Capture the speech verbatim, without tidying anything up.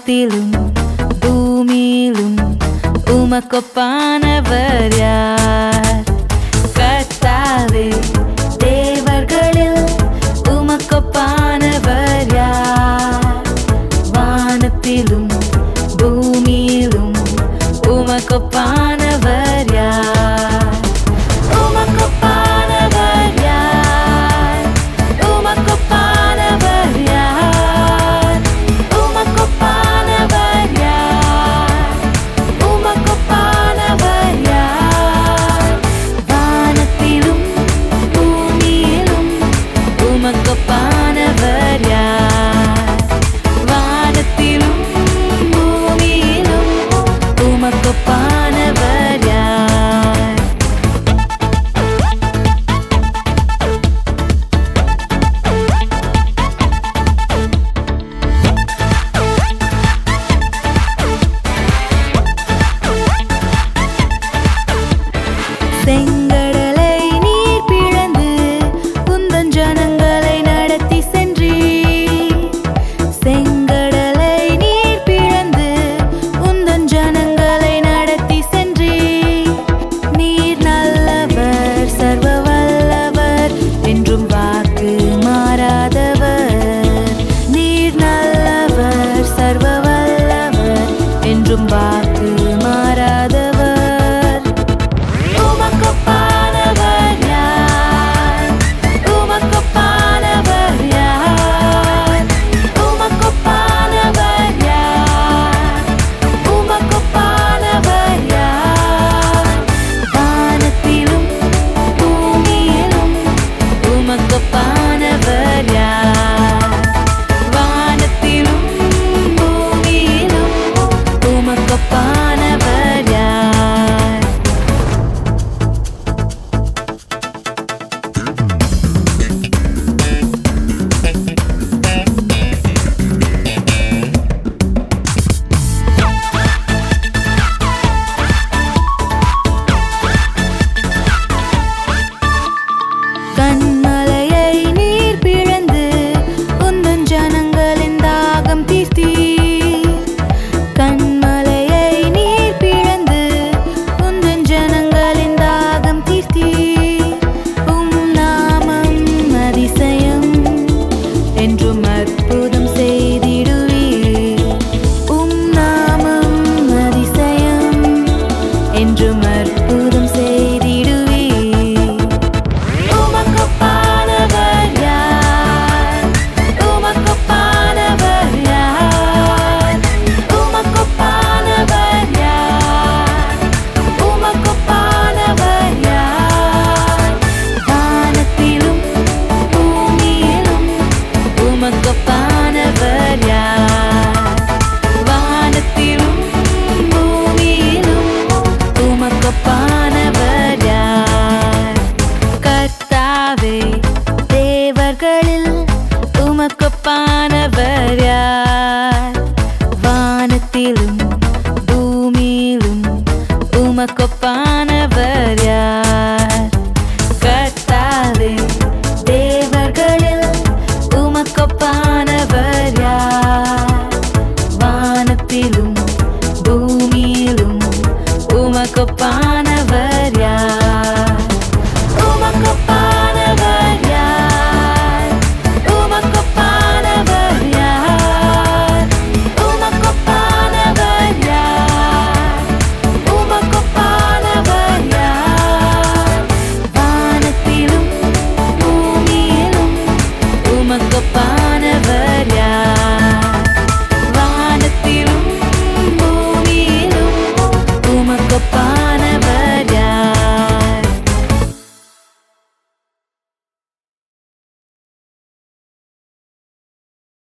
வானத்திலும் பூமியிலும் உமக்கொப்பானவர் யார்? கர்த்தாவே, தேவர்களில் உமக்கொப்பானவர் யார்? வானத்திலும் பூமியிலும் உமக்கொப்பானவர் யார்? உமக்கொப்பானவர் யார்? உமக்கொப்பானவர் யார்? உமக்கொப்பானவர் யார்? உமக்கொப்பானவர் யார்? வானத்திலும் பூமியிலும் உமக்கொப்பானவர் யார்? வானத்திலும் பூமியிலும் உமக்கொப்பானவர் யார்? செங்கடலை நீர் பிளந்து உந்தன் ஜனங்களை நடத்தி சென்றீர். செங்கடலை நீர் பிளந்து உந்தன் ஜனங்களை நடத்தி சென்றீர். நீர் நல்லவர், சர்வ வல்லவர், என்றும் வாக்கு மாறாதவர். நீர் நல்லவர், சர்வ வல்லவர், என்றும் வாக்கு மாறாதவர். உமக்கொப்பானவர் யார்? உமக்கொப்பானவர் யார்? உமக்கொப்பானவர் யார்? உமக்கொப்பானவர் யார்? வானத்திலும் பூமியிலும் உமக்கொப்பானவர் யார்? வானத்திலும் பூமியிலும் உமக்கொப்பானவர் யார்? கன்மலையை நீர் பிளந்து உந்தன் ஜனங்களின் தாகம் தீர்த்தீர். கன்மலையை நீர் பிளந்து உந்தன் ஜனங்களின் தாகம் தீர்த்தீர். உம் நாமம் அதிசயம், என்றும் அற்புதம் செய்திடுவீர். உம் நாமம் அதிசயம், என்றும் அற்புதம் செய்திடுவீர். உமக்கொப்பானவர் யார்? உமக்கொப்பானவர் யார்? உமக்கொப்பானவர் யார்? உமக்கொப்பானவர் யார்? வானத்திலும் பூமியிலும் உமக்கொப்பானவர் யார்? வானத்திலும் பூமியிலும் உமக்கொப்பானவர் யார்? கர்த்தாவே, தேவர்களில் உமக்கொப்பானவர்